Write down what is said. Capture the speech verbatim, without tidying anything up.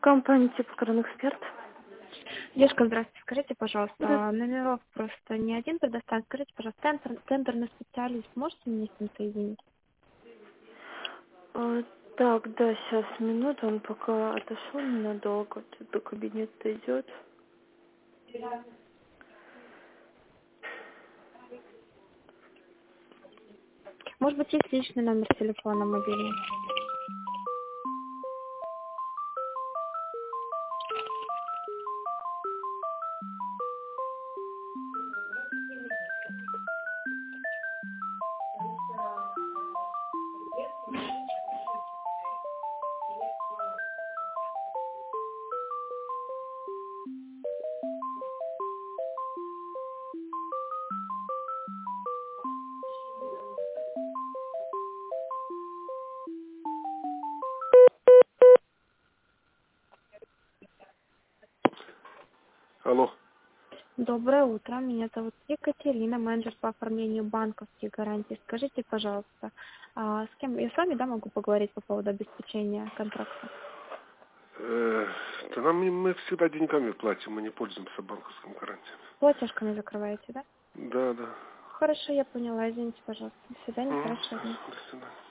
Компания типа Кроноэксперт. Девушка, здравствуйте. Скажите, пожалуйста, Да. а номеров просто не один предоставить. Скажите, пожалуйста, тендер, тендерный специалист, можете мне с ним соединить? А, так, да, сейчас минуту, он пока отошел ненадолго, тут до кабинета идет. Может быть, есть личный номер телефона мобильный? Алло. Доброе утро. Меня зовут Екатерина, менеджер по оформлению банковских гарантий. Скажите, пожалуйста, а с кем я с вами, да, могу поговорить по поводу обеспечения контракта? Э, да нам мы мы всегда деньгами платим, мы не пользуемся банковским гарантией. Платежками закрываете, да? Да, да. Хорошо, я поняла. Извините, пожалуйста. До свидания, М, хорошего дня. До свидания.